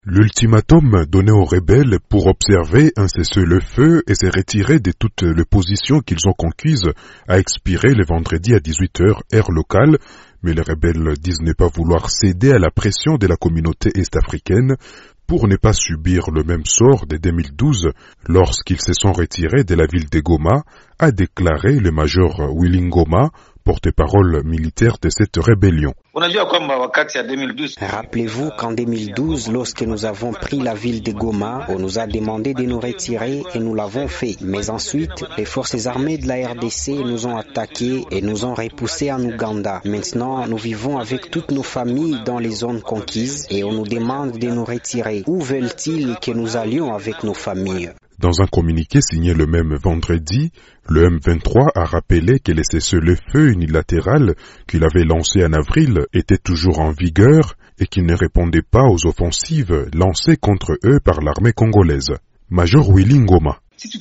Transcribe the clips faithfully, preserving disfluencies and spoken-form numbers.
L'ultimatum donné aux rebelles pour observer un cessez-le-feu et se retirer de toutes les positions qu'ils ont conquises a expiré le vendredi à dix-huit heures heure locale, mais les rebelles disent ne pas vouloir céder à la pression de la communauté est-africaine pour ne pas subir le même sort de deux mille douze lorsqu'ils se sont retirés de la ville de Goma, a déclaré le major Willy Ngoma, porte-parole militaire de cette rébellion. Rappelez-vous qu'en deux mille douze, lorsque nous avons pris la ville de Goma, on nous a demandé de nous retirer et nous l'avons fait. Mais ensuite, les forces armées de la R D C nous ont attaqués et nous ont repoussés en Ouganda. Maintenant, nous vivons avec toutes nos familles dans les zones conquises et on nous demande de nous retirer. Où veulent-ils que nous allions avec nos familles ? Dans un communiqué signé le même vendredi, le M vingt-trois a rappelé que le cessez-le-feu unilatéral qu'il avait lancé en avril était toujours en vigueur et qu'il ne répondait pas aux offensives lancées contre eux par l'armée congolaise. Major Willy Ngoma.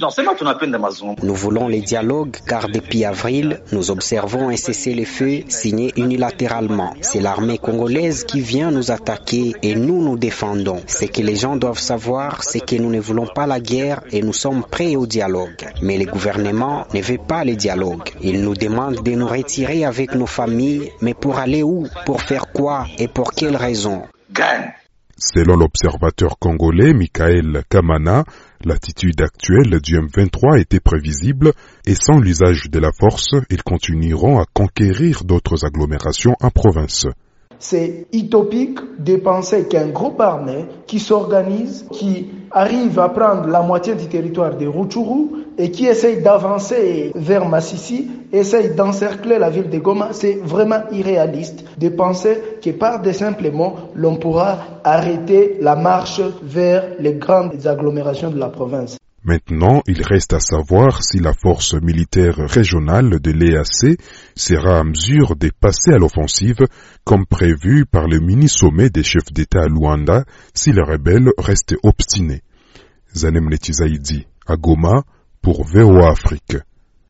Nous voulons les dialogues car depuis avril, nous observons un cessez-le-feu signé unilatéralement. C'est l'armée congolaise qui vient nous attaquer et nous nous défendons. Ce que les gens doivent savoir, c'est que nous ne voulons pas la guerre et nous sommes prêts au dialogue. Mais le gouvernement ne veut pas le dialogue. Il nous demande de nous retirer avec nos familles, mais pour aller où? Pour faire quoi? Et pour quelles raisons? Selon l'observateur congolais Michael Kamana, l'attitude actuelle du M vingt-trois était prévisible et sans l'usage de la force, ils continueront à conquérir d'autres agglomérations en province. C'est utopique de penser qu'un groupe armé qui s'organise, qui arrive à prendre la moitié du territoire de Rutshuru et qui essaye d'avancer vers Massissi, essaye d'encercler la ville de Goma, c'est vraiment irréaliste de penser que par des simples mots, l'on pourra arrêter la marche vers les grandes agglomérations de la province. Maintenant, il reste à savoir si la force militaire régionale de l'E A C sera à mesure de passer à l'offensive comme prévu par le mini-sommet des chefs d'État à Luanda si les rebelles restent obstinés. Zanem Netizaïdi, à Goma, pour V O A Afrique.